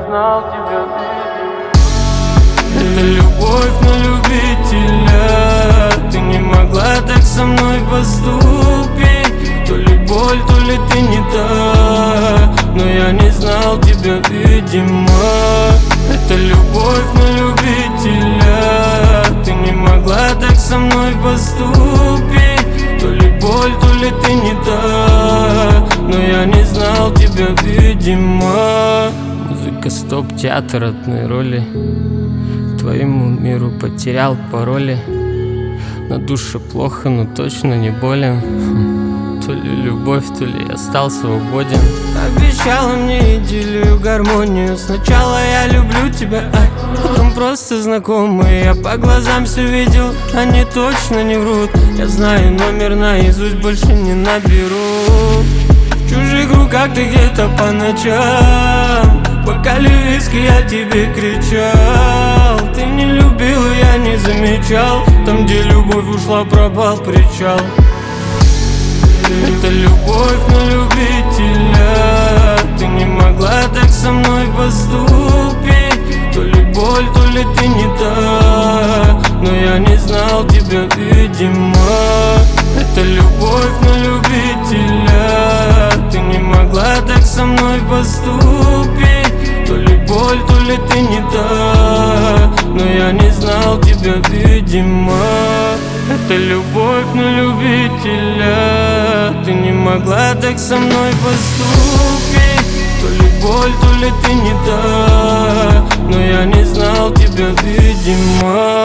знал тебя, это любовь на любителя. Ты не могла так со мной поступить. То ли боль, то ли ты не та, но я не знал тебя, видимо. Это любовь на любителя. Ты не могла так со мной поступить. То ли боль, то ли ты не та, но я не знал тебя, видимо. Музыка стоп, театр одной роли. К твоему миру потерял пароли. На душе плохо, но точно не болен. То ли любовь, то ли я стал свободен. Обещала мне идиллию, гармонию. Сначала я люблю тебя, потом просто знакомые. Я по глазам все видел, они точно не врут. Я знаю номер наизусть, больше не наберу. В чужих руках ты где-то по ночам. В бокале виски я тебе кричал. Ты не любил, и я не замечал. Там, где любовь ушла, пропал причал. Это любовь на любителя. Ты не могла так со мной поступить. То ли боль, то ли ты не та, но я не знал тебя, видимо. Это любовь на любителя. Ты не могла так со мной поступить. То ли боль, то ли ты не та, но я не знал тебя, видимо. Это любовь на любителя. Ты не могла так со мной поступить. То ли боль, то ли ты не та, но я не знал тебя, видимо.